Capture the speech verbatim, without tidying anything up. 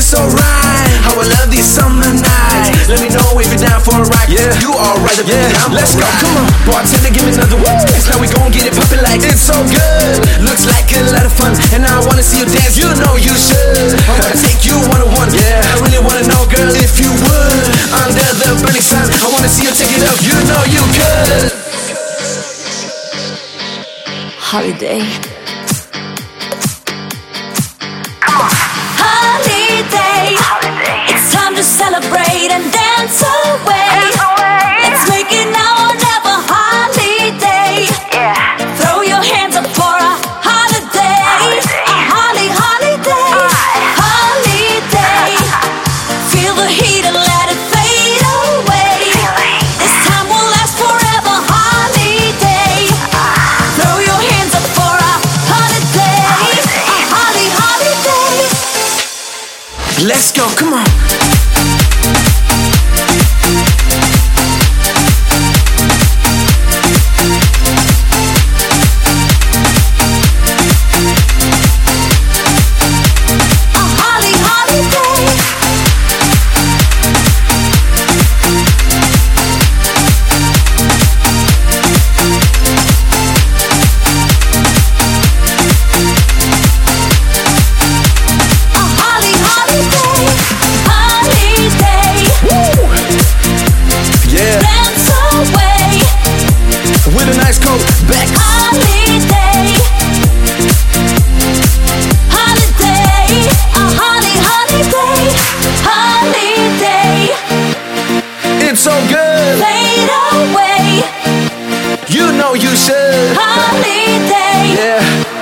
so right. How I love these summer nights. Let me know if you're down for a ride. Yeah, you alright, yeah, down. Let's go, come on. Bartender, give me another one. Now we gon' get it poppin' like it's so good. Looks like a lot of fun, and I wanna see you dance. You know you should. I wanna take you one on one. Yeah, I really wanna know, girl, if you would. Under the burning sun, I wanna see you take it up. You know you could. Holiday. Holiday. Holiday. It's time to celebrate and dance away. Dance away. Let's make it now or never. Holiday. Yeah. Throw your hands up for a holiday. Holiday. A holly holiday. Right. Holiday. Feel the heat and let it fade away. Feeling. This time will last forever. Holiday. Uh. Throw your hands up for a holiday. Holiday. A holly holiday. Let's go, come on. Back. Holiday. Holiday. A holly holiday. Holiday. It's so good. Fade away. You know you should. Holiday. Yeah.